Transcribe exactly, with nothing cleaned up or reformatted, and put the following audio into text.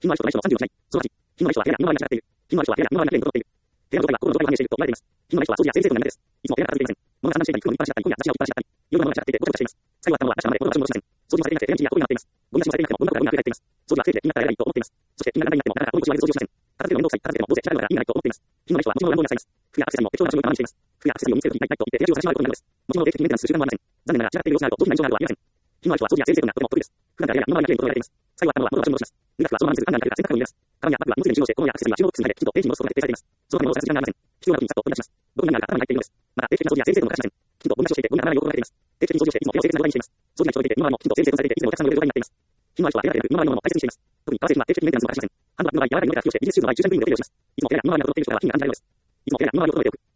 品のある人はない人のさんじゅうろくない。そのはち、品のある人は手や身の回りが違っている。品のある人は手や身の回りがきれいに整っている。手やの状態は心の状態が反映していると言われています。品のない人は掃除や整理整頓が苦手です。いつも手が片付いていません。物が散乱していたり、服を脱ぎっぱなしだったり、今夜私が置きっぱなしだったり、夜の物が散らっていてごちゃごちゃしています。最後は頭は明日まで物が場所に戻しません。掃除もされていなくて部屋の地位が遠くなっています。ゴミ出しもされていなくてもゴミ箱がうまく入っています。掃除は整理で気になったら偉いと思っています。そして気が何回になってもなかなかゴミ腰は掃除をしません。片付けの面倒くさい、片付けてもどうせ調べるから意味がないと思っています。品のない人は持ち物を乱暴に扱います。服やアクセサリーも適当な場所に我慢しています。服やアクセサリーを見つけるときにないないと言って部屋中を探し回ることになるのです。持ち物を定期的にメンテナンスする習慣もありません。残念ながら散らかっている様子があると上品な印象があるとは言えません。品のある人は掃除や整理整頓がとても得意です。普段からやや身の回りがきれいに整えられています。最後は頭は元の場所に戻します。脱ぐ服はそのままにするハンガーにかけた洗濯機に入れます。カバンやバッグは荷物に収納して、物やアクセサリーは収納ボックスに入れ、きちんと定期に戻すことが徹底されています。そのため戻す時間がありません。必要な時にさっと取り出します。どこに何があるか頭に入っているのです。また定期的な掃除や整理整頓も欠かしません。きちんとゴミ出しをしていてゴミがならないよう心がけています。定期的に掃除をしていつも部屋を清潔な状態にしています。掃除が行き届いていて、身の回りもきちんと整理整頓されていて、いつもお客さんのいる状態になっています。品のある人は手だけでなく身の回りのものも大切にしています。特に革製品は定期的にメンテナンスも欠かしません。ハンドバッグの場合、柔らかい布で形をして、技術中の場合、中心部位の手入れをします。いつも手が身の回りが整っている人は品が安心材料です。いつも手が身の回りを整えておく。